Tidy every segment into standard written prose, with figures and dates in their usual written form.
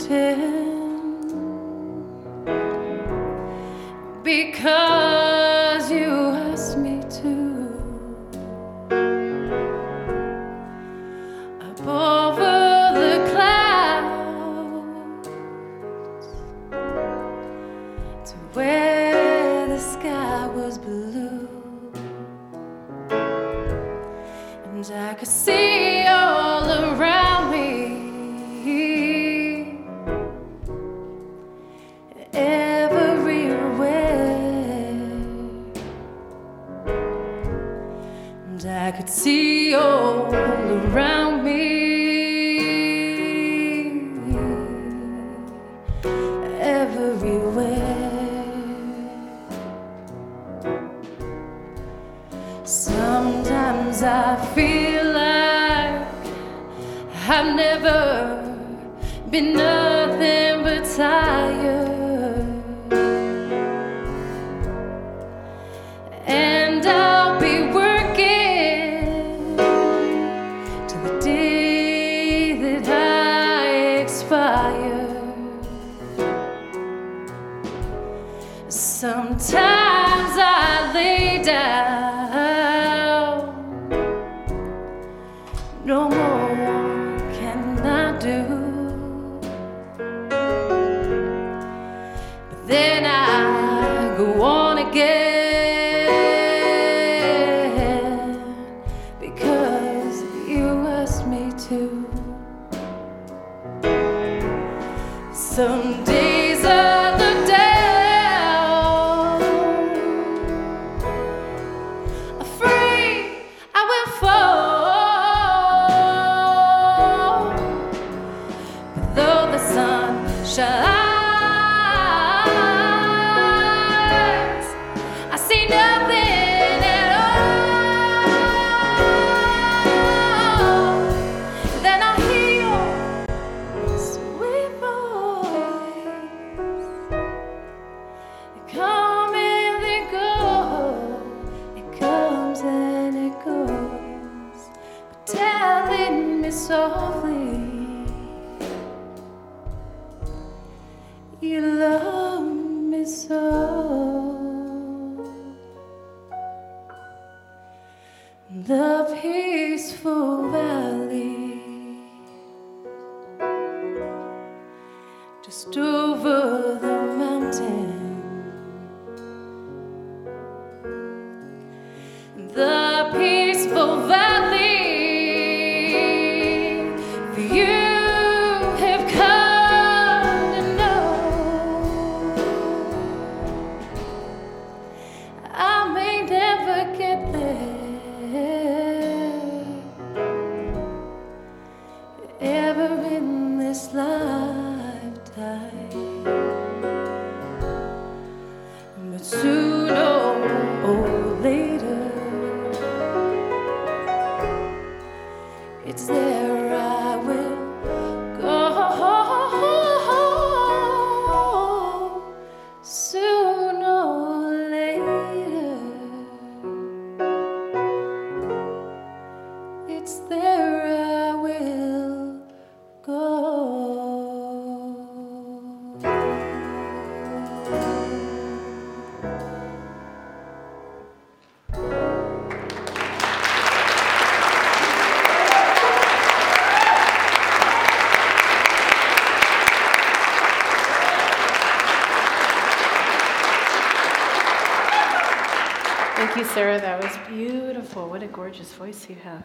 because you asked me to. Up over the clouds to where the sky was blue, and I could see all around me I could see all around me, everywhere. Sometimes I feel like I've never been nothing but tired, and I'll be working till the day that I expire. Sometimes I lay down, no more can I do, but then I go on again because you asked me to. Some days I look down, afraid I will fall, but though the sun shines, I see nothing at all. Then I hear your sweet voice. It come and it goes, it comes and it goes, but telling me softly, you love me so. The peaceful valley, just over the mountain, the peaceful valley, for you have come to know. I may never get there ever in this lifetime, but sooner or later it's there I will go. Sooner or later it's there I will go. Thank you, Sarah. That was beautiful. What a gorgeous voice you have.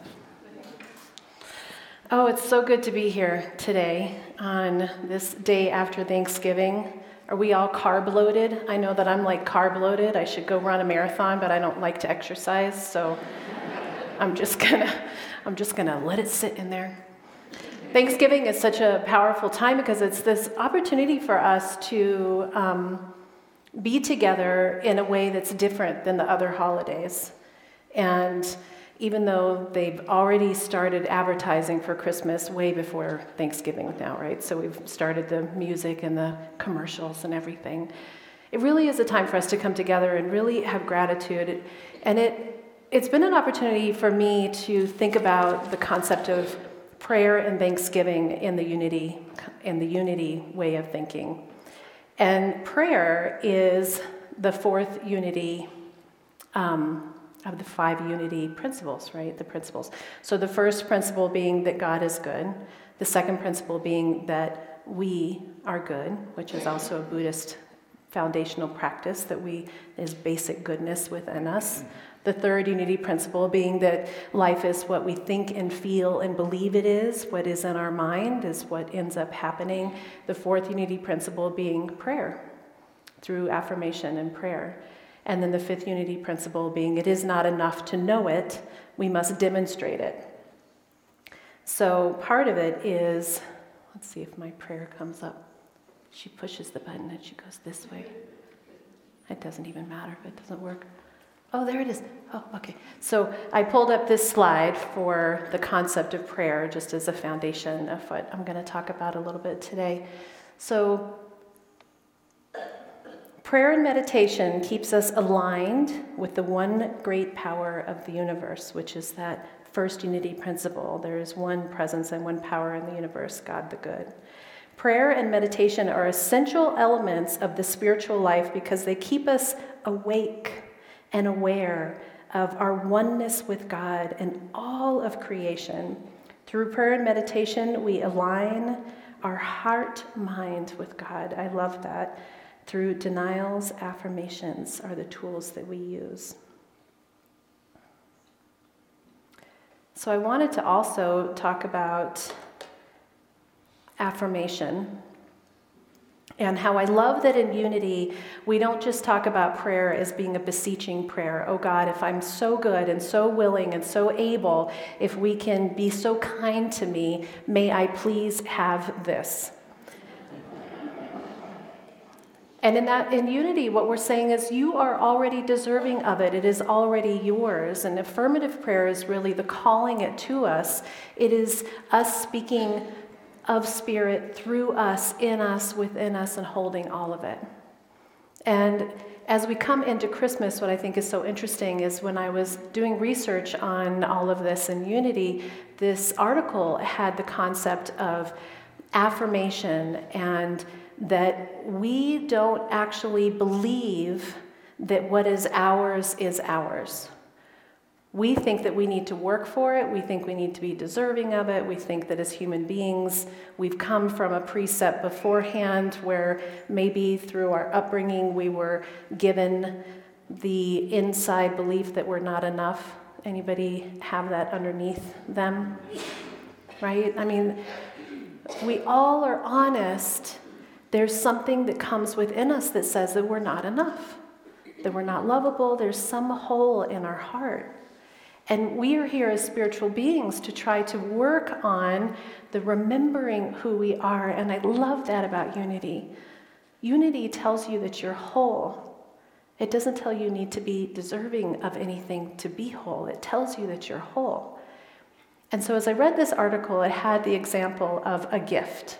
Oh, it's so good to be here today on this day after Thanksgiving. Are we all carb loaded? I know that I'm like carb loaded. I should go run a marathon, but I don't like to exercise, so I'm just gonna let it sit in there. Thanksgiving is such a powerful time because it's this opportunity for us to be together in a way that's different than the other holidays. And even though they've already started advertising for Christmas way before Thanksgiving now, right? So we've started the music and the commercials and everything. It really is a time for us to come together and really have gratitude. And it's been an opportunity for me to think about the concept of prayer and thanksgiving in the unity way of thinking. And prayer is the fourth unity of the 5 unity principles, right? The principles. So the first principle being that God is good. The second principle being that we are good, which is also a Buddhist foundational practice, that is basic goodness within us. The third unity principle being that life is what we think and feel and believe it is. What is in our mind is what ends up happening. The fourth unity principle being prayer, through affirmation and prayer. And then the fifth unity principle being it is not enough to know it, we must demonstrate it. So part of it is, let's see if my prayer comes up. She pushes the button and she goes this way. It doesn't even matter if it doesn't work. Oh, there it is. Oh, okay. So I pulled up this slide for the concept of prayer, just as a foundation of what I'm going to talk about a little bit today. So prayer and meditation keeps us aligned with the one great power of the universe, which is that first unity principle. There is one presence and one power in the universe, God the good. Prayer and meditation are essential elements of the spiritual life because they keep us awake and aware of our oneness with God and all of creation. Through prayer and meditation, we align our heart-mind with God. I love that. Through denials, affirmations are the tools that we use. So I wanted to also talk about affirmation and how I love that in unity, we don't just talk about prayer as being a beseeching prayer. Oh God, if I'm so good and so willing and so able, if we can be so kind to me, may I please have this. And in unity, what we're saying is you are already deserving of it. It is already yours. And affirmative prayer is really the calling it to us. It is us speaking of Spirit through us, in us, within us, and holding all of it. And as we come into Christmas, what I think is so interesting is when I was doing research on all of this in unity, this article had the concept of affirmation and that we don't actually believe that what is ours is ours. We think that we need to work for it. We think we need to be deserving of it. We think that as human beings, we've come from a precept beforehand where maybe through our upbringing we were given the inside belief that we're not enough. Anybody have that underneath them? Right? I mean, we all are honest. There's something that comes within us that says that we're not enough, that we're not lovable. There's some hole in our heart. And we are here as spiritual beings to try to work on the remembering who we are. And I love that about unity. Unity tells you that you're whole. It doesn't tell you need to be deserving of anything to be whole. It tells you that you're whole. And so as I read this article, it had the example of a gift.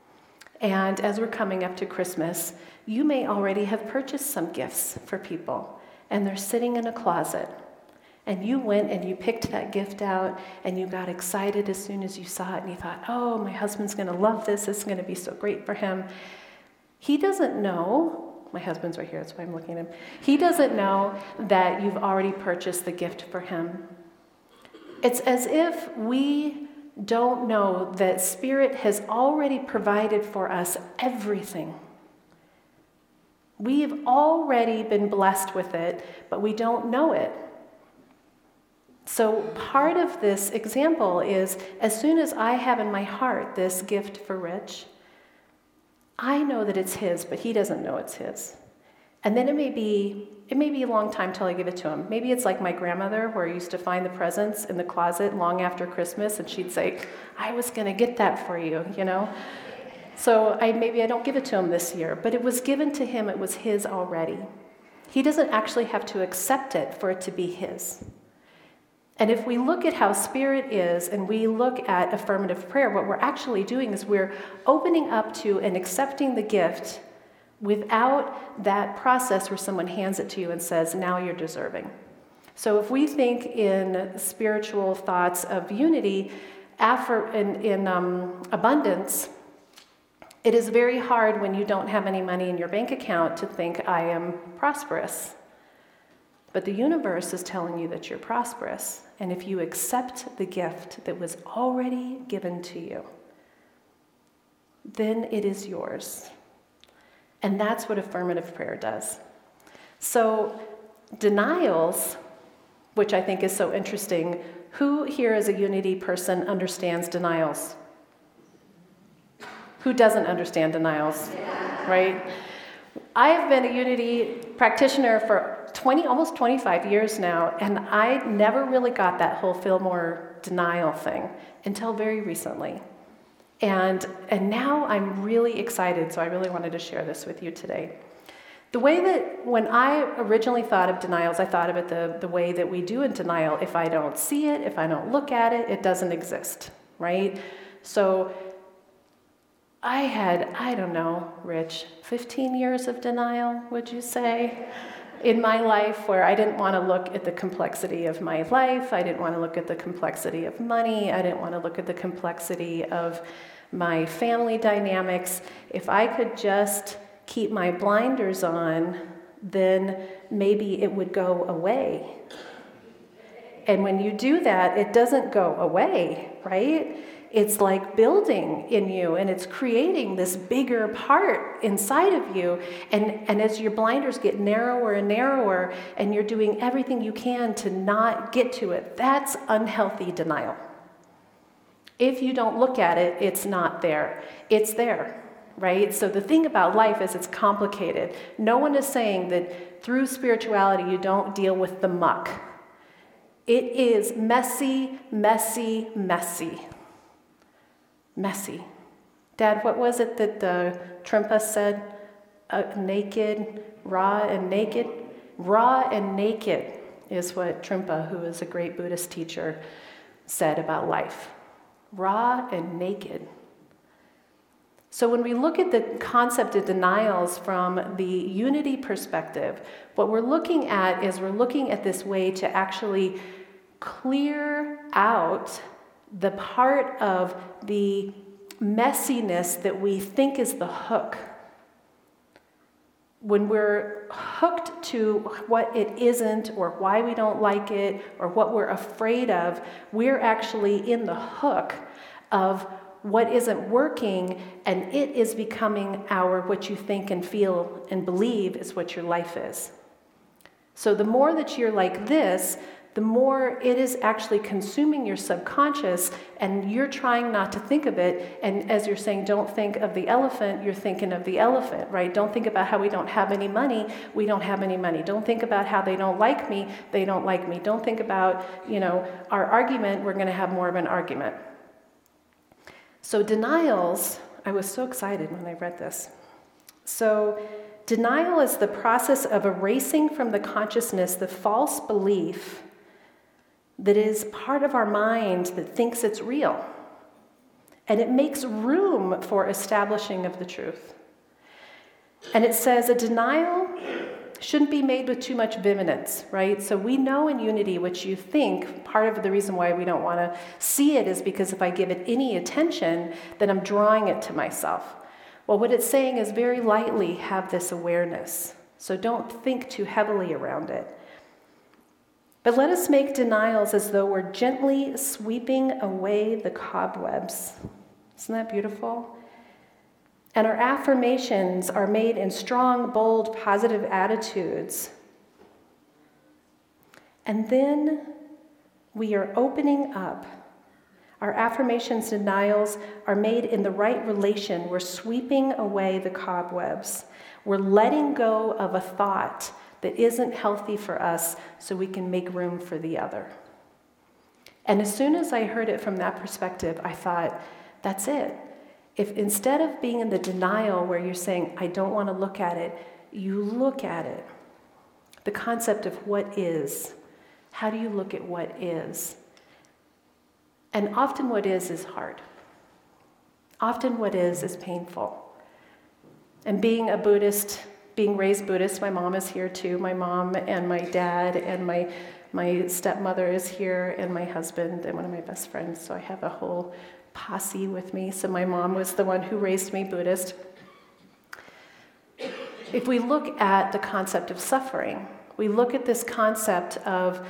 And as we're coming up to Christmas, you may already have purchased some gifts for people, and they're sitting in a closet. And you went and you picked that gift out, and you got excited as soon as you saw it, and you thought, oh, my husband's going to love this. This is going to be so great for him. He doesn't know, my husband's right here, that's why I'm looking at him. He doesn't know that you've already purchased the gift for him. It's as if we don't know that Spirit has already provided for us everything. We've already been blessed with it, but we don't know it. So part of this example is, as soon as I have in my heart this gift for Rich, I know that it's his, but he doesn't know it's his. And then it may be a long time till I give it to him. Maybe it's like my grandmother, where I used to find the presents in the closet long after Christmas, and she'd say, I was going to get that for you, you know? So maybe I don't give it to him this year, but it was given to him, it was his already. He doesn't actually have to accept it for it to be his. And if we look at how Spirit is, and we look at affirmative prayer, what we're actually doing is we're opening up to and accepting the gift without that process where someone hands it to you and says, now you're deserving. So if we think in spiritual thoughts of unity, in abundance, it is very hard when you don't have any money in your bank account to think, I am prosperous. But the universe is telling you that you're prosperous. And if you accept the gift that was already given to you, then it is yours. And that's what affirmative prayer does. So denials, which I think is so interesting, who here as a Unity person understands denials? Who doesn't understand denials, right? I have been a Unity practitioner for almost 25 years now, and I never really got that whole Fillmore denial thing until very recently. And now I'm really excited, so I really wanted to share this with you today. The way that when I originally thought of denials, I thought of it the way that we do in denial. If I don't see it, if I don't look at it, it doesn't exist, right? So I had, I don't know, Rich, 15 years of denial, would you say, in my life, where I didn't want to look at the complexity of my life. I didn't want to look at the complexity of money. I didn't want to look at the complexity of my family dynamics. If I could just keep my blinders on, then maybe it would go away. And when you do that, it doesn't go away, right? It's like building in you, and it's creating this bigger part inside of you. And as your blinders get narrower and narrower, and you're doing everything you can to not get to it, that's unhealthy denial. If you don't look at it, it's not there. It's there, right? So the thing about life is it's complicated. No one is saying that through spirituality you don't deal with the muck. It is messy, messy, messy. Messy. Dad, what was it that the Trungpa said? Naked, raw and naked? Raw and naked is what Trungpa, who is a great Buddhist teacher, said about life. Raw and naked. So when we look at the concept of denials from the Unity perspective, what we're looking at is we're looking at this way to actually clear out the part of the messiness that we think is the hook. When we're hooked to what it isn't, or why we don't like it, or what we're afraid of, we're actually in the hook of what isn't working, and it is becoming what you think and feel and believe is what your life is. So the more that you're like this, the more it is actually consuming your subconscious, and you're trying not to think of it. And as you're saying, don't think of the elephant, you're thinking of the elephant, right? Don't think about how we don't have any money, we don't have any money. Don't think about how they don't like me, they don't like me. Don't think about, our argument, we're going to have more of an argument. So denials, I was so excited when I read this. So denial is the process of erasing from the consciousness the false belief that is part of our mind that thinks it's real. And it makes room for establishing of the truth. And it says a denial shouldn't be made with too much vehemence, right? So we know in Unity, which you think, part of the reason why we don't want to see it is because if I give it any attention, then I'm drawing it to myself. Well, what it's saying is very lightly have this awareness. So don't think too heavily around it. But let us make denials as though we're gently sweeping away the cobwebs. Isn't that beautiful? And our affirmations are made in strong, bold, positive attitudes. And then we are opening up. Our affirmations and denials are made in the right relation. We're sweeping away the cobwebs. We're letting go of a thought that isn't healthy for us so we can make room for the other. And as soon as I heard it from that perspective, I thought, that's it. If instead of being in the denial where you're saying, I don't want to look at it, you look at it. The concept of what is. How do you look at what is? And often what is hard. Often what is painful. And being a Buddhist being raised Buddhist, my mom is here too. My mom and my dad and my stepmother is here, and my husband and one of my best friends. So I have a whole posse with me. So my mom was the one who raised me Buddhist. If we look at the concept of suffering, we look at this concept of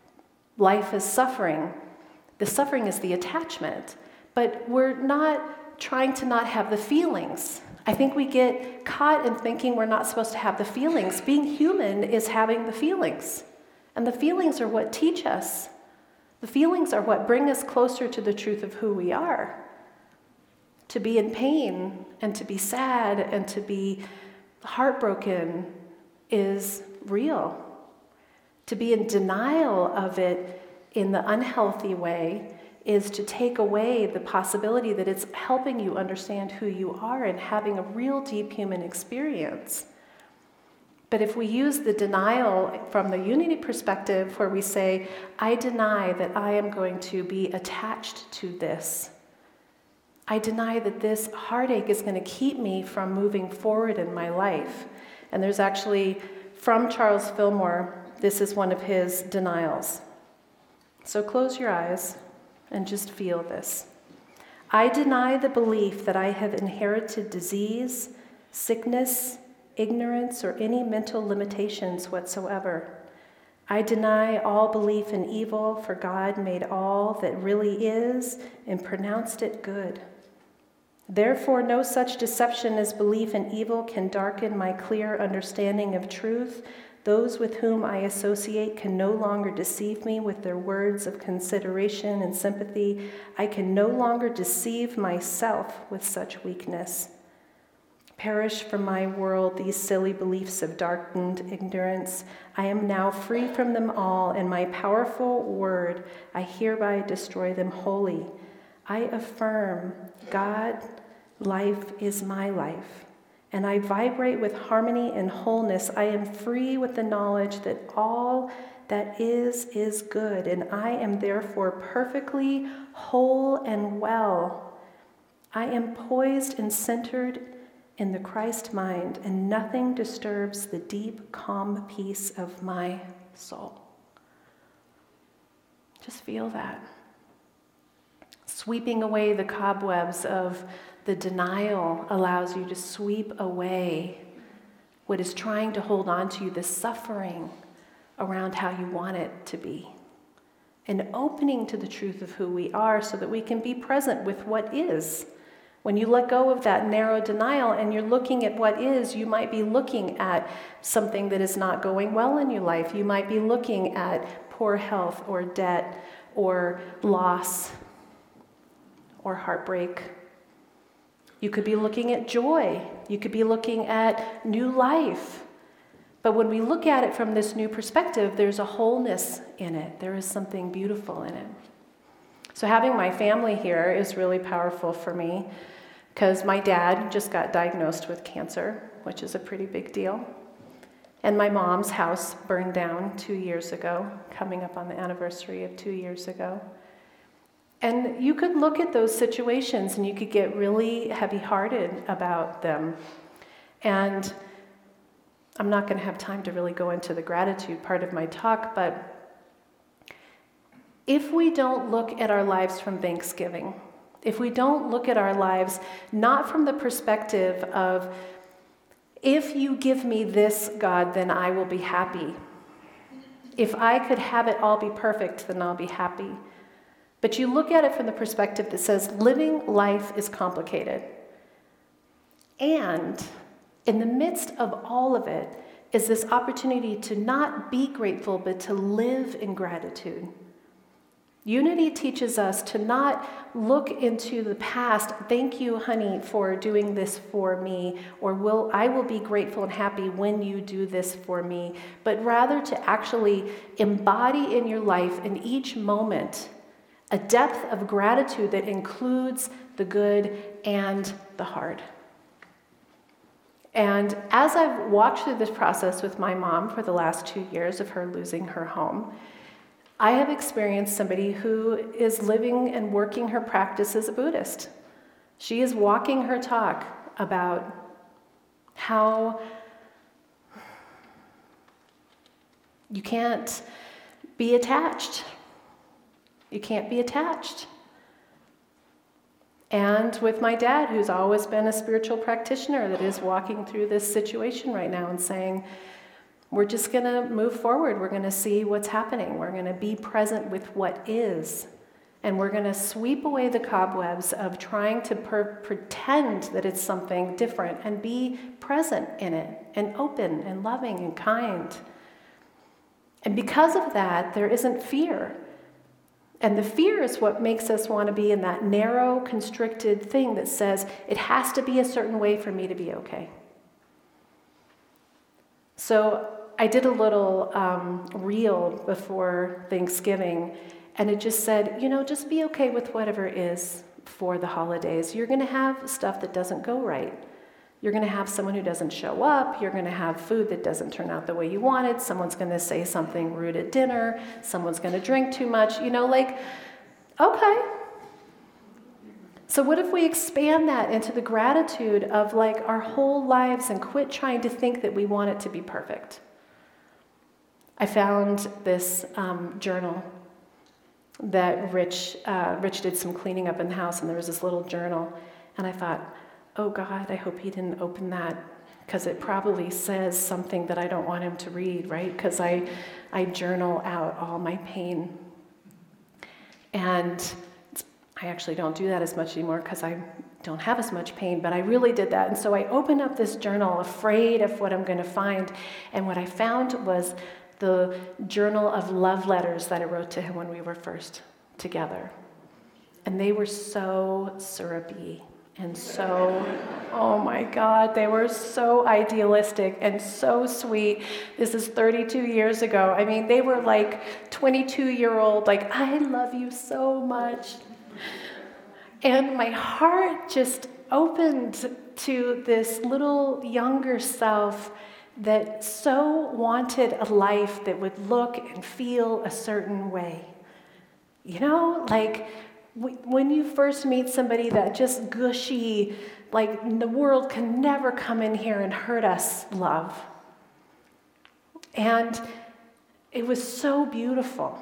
life as suffering. The suffering is the attachment, but we're not trying to not have the feelings. I think we get caught in thinking we're not supposed to have the feelings. Being human is having the feelings, and the feelings are what teach us. The feelings are what bring us closer to the truth of who we are. To be in pain and to be sad and to be heartbroken is real. To be in denial of it in the unhealthy way is to take away the possibility that it's helping you understand who you are and having a real deep human experience. But if we use the denial from the unity perspective, where we say, I deny that I am going to be attached to this. I deny that this heartache is going to keep me from moving forward in my life. And there's actually, from Charles Fillmore, this is one of his denials. So close your eyes and just feel this. I deny the belief that I have inherited disease, sickness, ignorance, or any mental limitations whatsoever. I deny all belief in evil, for God made all that really is and pronounced it good. Therefore, no such deception as belief in evil can darken my clear understanding of truth. Those with whom I associate can no longer deceive me with their words of consideration and sympathy. I can no longer deceive myself with such weakness. Perish from my world these silly beliefs of darkened ignorance. I am now free from them all, and my powerful word, I hereby destroy them wholly. I affirm, God, life is my life, and I vibrate with harmony and wholeness. I am free with the knowledge that all that is good, and I am therefore perfectly whole and well. I am poised and centered in the Christ mind, and nothing disturbs the deep, calm peace of my soul. Just feel that. Sweeping away the cobwebs of the denial allows you to sweep away what is trying to hold on to you, the suffering around how you want it to be. And opening to the truth of who we are so that we can be present with what is. When you let go of that narrow denial and you're looking at what is, you might be looking at something that is not going well in your life. You might be looking at poor health or debt or loss or heartbreak. You could be looking at joy. You could be looking at new life. But when we look at it from this new perspective, there's a wholeness in it. There is something beautiful in it. So having my family here is really powerful for me because my dad just got diagnosed with cancer, which is a pretty big deal. And my mom's house burned down 2 years ago, coming up on the anniversary of 2 years ago. And you could look at those situations and you could get really heavy-hearted about them. And I'm not going to have time to really go into the gratitude part of my talk, but if we don't look at our lives from Thanksgiving, if we don't look at our lives not from the perspective of, if you give me this, God, then I will be happy. If I could have it all be perfect, then I'll be happy. But you look at it from the perspective that says living life is complicated. And in the midst of all of it is this opportunity to not be grateful, but to live in gratitude. Unity teaches us to not look into the past, thank you, honey, for doing this for me, or I will be grateful and happy when you do this for me, but rather to actually embody in your life in each moment a depth of gratitude that includes the good and the hard. And as I've walked through this process with my mom for the last 2 years of her losing her home, I have experienced somebody who is living and working her practice as a Buddhist. She is walking her talk about how You can't be attached. You can't be attached. And with my dad, who's always been a spiritual practitioner that is walking through this situation right now and saying, we're just going to move forward. We're going to see what's happening. We're going to be present with what is. And we're going to sweep away the cobwebs of trying to pretend that it's something different and be present in it and open and loving and kind. And because of that, there isn't fear. And the fear is what makes us want to be in that narrow, constricted thing that says, it has to be a certain way for me to be okay. So I did a little reel before Thanksgiving, and it just said, just be okay with whatever is for the holidays. You're going to have stuff that doesn't go right. You're going to have someone who doesn't show up. You're going to have food that doesn't turn out the way you wanted. Someone's going to say something rude at dinner. Someone's going to drink too much. Okay. So what if we expand that into the gratitude of our whole lives and quit trying to think that we want it to be perfect? I found this journal that Rich did some cleaning up in the house, and there was this little journal, and I thought, oh God, I hope he didn't open that, because it probably says something that I don't want him to read, right? Because I journal out all my pain. And I actually don't do that as much anymore because I don't have as much pain, but I really did that. And so I opened up this journal afraid of what I'm going to find. And what I found was the journal of love letters that I wrote to him when we were first together. And they were so syrupy. And so, oh my God, they were so idealistic and so sweet. This is 32 years ago. I mean, they were 22-year-old, I love you so much. And my heart just opened to this little younger self that so wanted a life that would look and feel a certain way. When you first meet somebody that just gushy, the world can never come in here and hurt us, love. And it was so beautiful.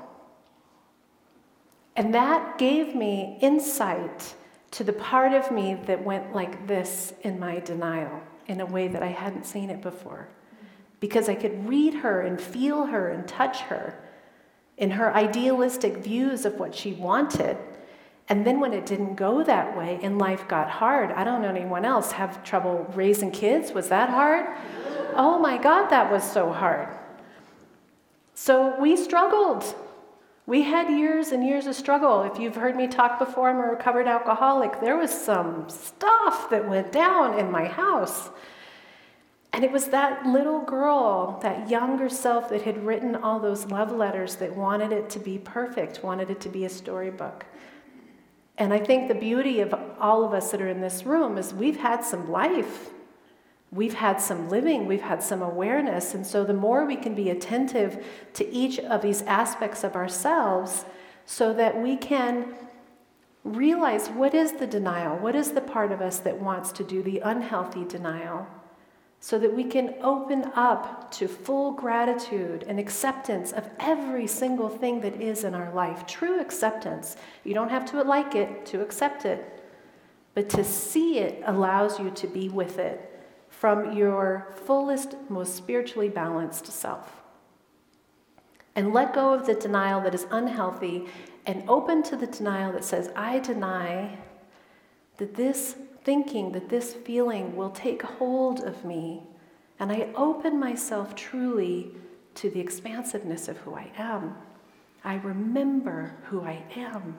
And that gave me insight to the part of me that went like this in my denial, in a way that I hadn't seen it before. Because I could read her and feel her and touch her in her idealistic views of what she wanted. And then when it didn't go that way and life got hard, I don't know anyone else have trouble raising kids. Was that hard? Oh my God, that was so hard. So we struggled. We had years and years of struggle. If you've heard me talk before, I'm a recovered alcoholic. There was some stuff that went down in my house. And it was that little girl, that younger self that had written all those love letters that wanted it to be perfect, wanted it to be a storybook. And I think the beauty of all of us that are in this room is we've had some life. We've had some living. We've had some awareness. And so the more we can be attentive to each of these aspects of ourselves so that we can realize what is the denial, what is the part of us that wants to do the unhealthy denial, so that we can open up to full gratitude and acceptance of every single thing that is in our life. True acceptance. You don't have to like it to accept it, but to see it allows you to be with it from your fullest, most spiritually balanced self. And let go of the denial that is unhealthy and open to the denial that says, I deny that this thinking, that this feeling will take hold of me, and I open myself truly to the expansiveness of who I am. I remember who I am.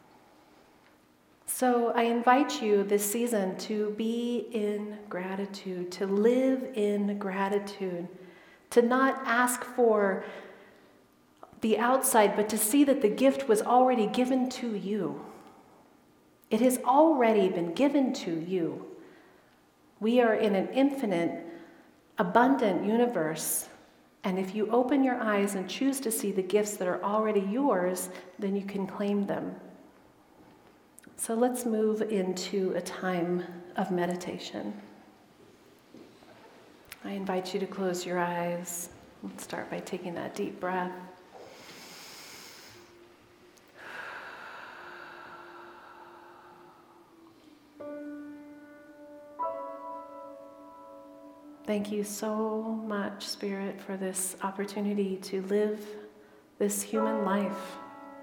So I invite you this season to be in gratitude, to live in gratitude, to not ask for the outside, but to see that the gift was already given to you. It has already been given to you. We are in an infinite, abundant universe. And if you open your eyes and choose to see the gifts that are already yours, then you can claim them. So let's move into a time of meditation. I invite you to close your eyes, Let's start by taking that deep breath. Thank you so much, Spirit, for this opportunity to live this human life,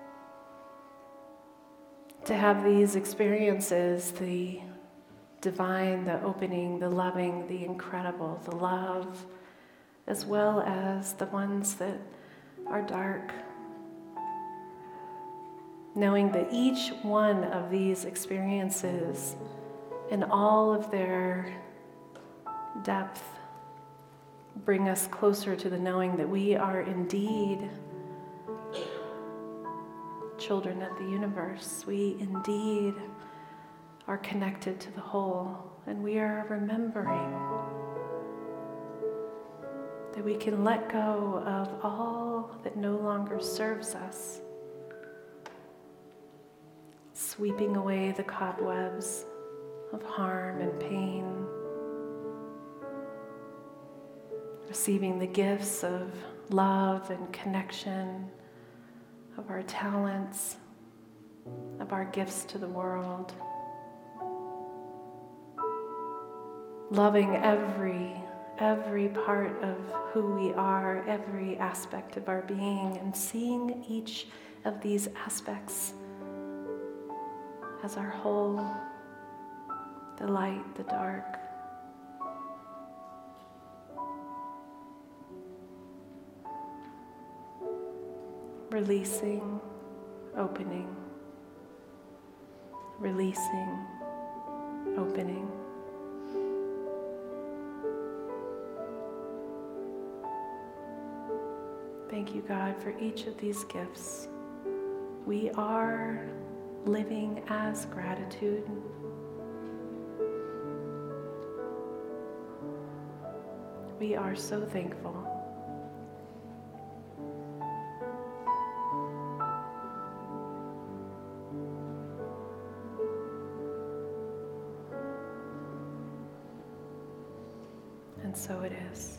to have these experiences, the divine, the opening, the loving, the incredible, the love, as well as the ones that are dark. Knowing that each one of these experiences, in all of their depth, bring us closer to the knowing that we are indeed children of the universe. We indeed are connected to the whole, and we are remembering that we can let go of all that no longer serves us, sweeping away the cobwebs of harm and pain, receiving the gifts of love and connection, of our talents, of our gifts to the world, loving every part of who we are, every aspect of our being, and seeing each of these aspects as our whole, the light, the dark. Releasing, opening, releasing, opening. Thank you, God, for each of these gifts. We are living as gratitude. We are so thankful. And so it is.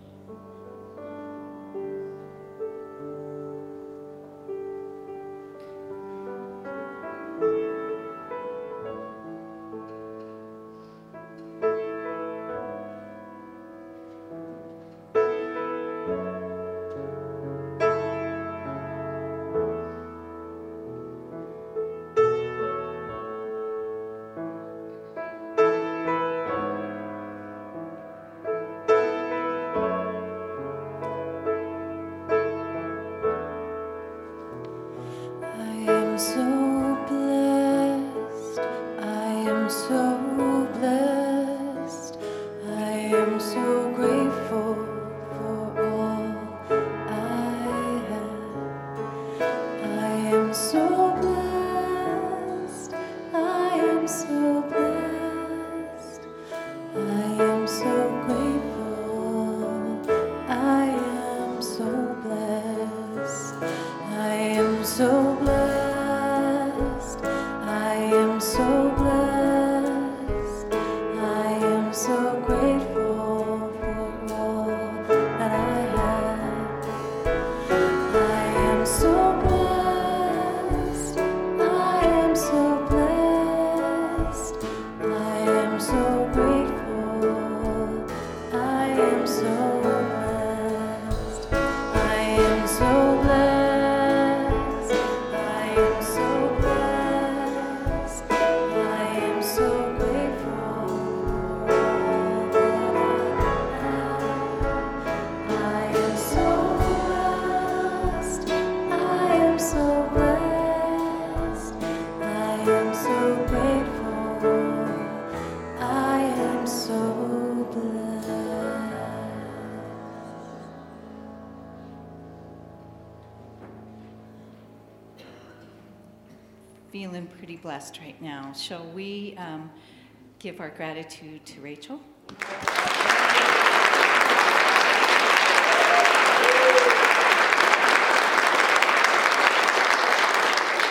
Feeling pretty blessed right now. Shall we give our gratitude to Rachel?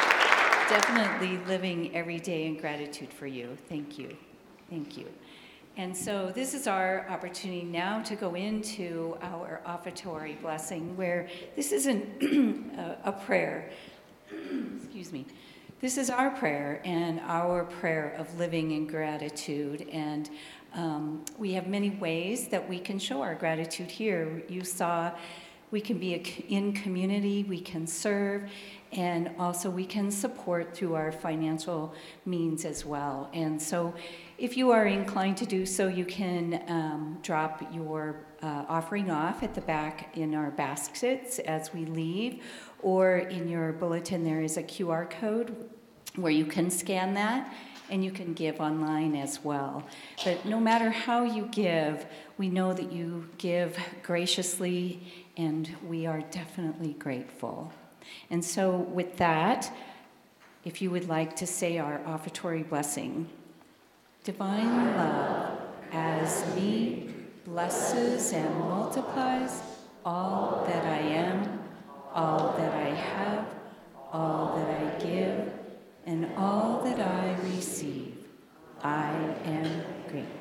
Definitely living every day in gratitude for you. Thank you. Thank you. And so this is our opportunity now to go into our offertory blessing, where this isn't a prayer. Excuse me. This is our prayer and our prayer of living in gratitude. And we have many ways that we can show our gratitude here. You saw we can be in community, we can serve, and also we can support through our financial means as well. And so if you are inclined to do so, you can drop your offering off at the back in our baskets as we leave, or in your bulletin there is a QR code where you can scan that, and you can give online as well. But no matter how you give, we know that you give graciously, and we are definitely grateful. And so with that, if you would like to say our offertory blessing. Divine love, as me, blesses and multiplies all that I am, all that I have, all that I give, and all that I receive. I am grateful.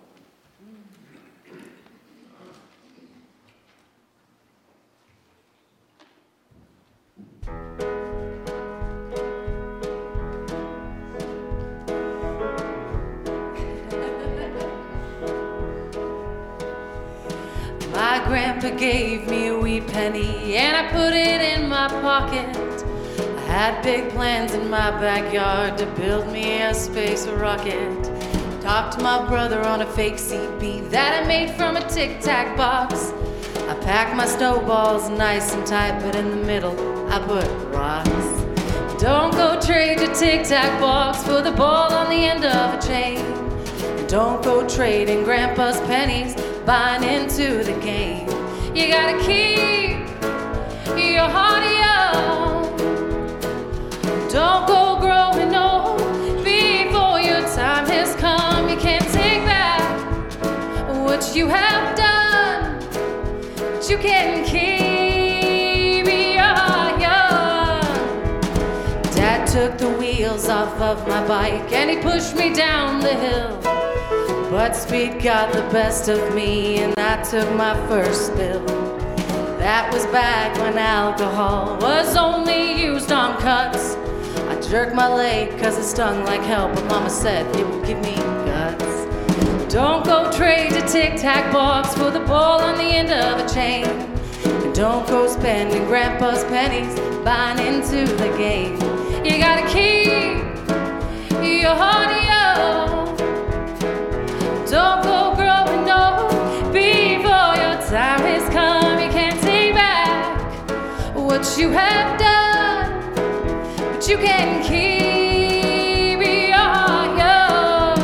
My grandpa gave me a wee penny and I put it in my pocket. I had big plans in my backyard to build me a space rocket. Talked to my brother on a fake CB that I made from a tic-tac box. I packed my snowballs nice and tight, but in the middle I put rocks. Don't go trade your tic-tac box for the ball on the end of a chain. And don't go trading grandpa's pennies buying into the game. You gotta keep your heart young. Don't go growing old before your time has come. You can't take back what you have done, but you can keep your heart young. Dad took the wheels off of my bike and he pushed me down the hill. But speed got the best of me and I took my first spill. That was back when alcohol was only used on cuts. I jerked my leg cause it stung like hell, but mama said it would give me guts. Don't go trade a tic-tac box for the ball on the end of a chain. And don't go spending grandpa's pennies buying into the game. You gotta keep your heart young. Don't go growing old before your time has come. You can't take back what you have done, but you can keep your heart young.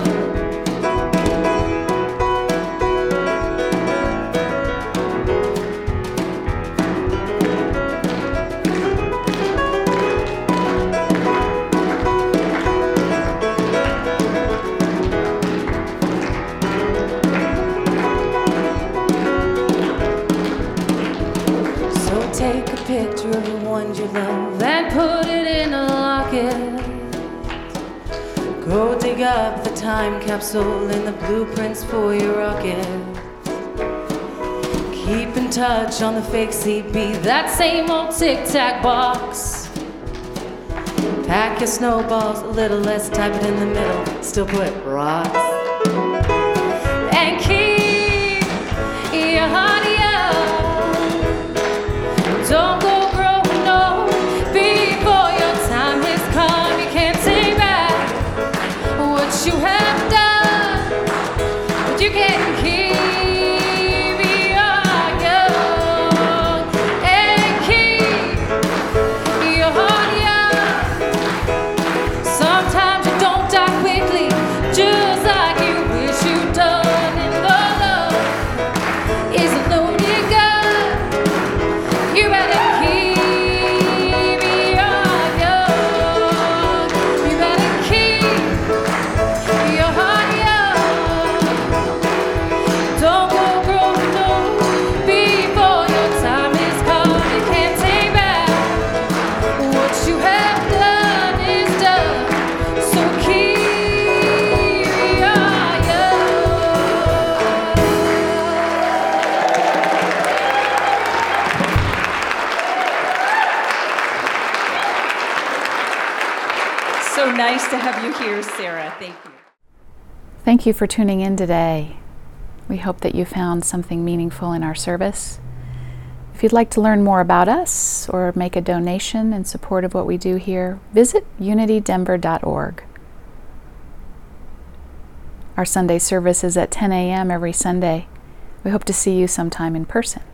Take a picture of the ones you love and put it in a locket. Go dig up the time capsule and the blueprints for your rocket. Keep in touch on the fake CB, that same old tic-tac box. Pack your snowballs a little less tight, but in the middle still put rocks. And keep your heart young. Don't go growing old before your time has come. You can't take back what you have done, but you can keep your heart young. And keep your heart young. Sometimes you don't die quickly, just like you wish you'd done. And the love isn't the nice to have you here, Sarah. Thank you. Thank you for tuning in today. We hope that you found something meaningful in our service. If you'd like to learn more about us or make a donation in support of what we do here, visit unitydenver.org. Our Sunday service is at 10 a.m. every Sunday. We hope to see you sometime in person.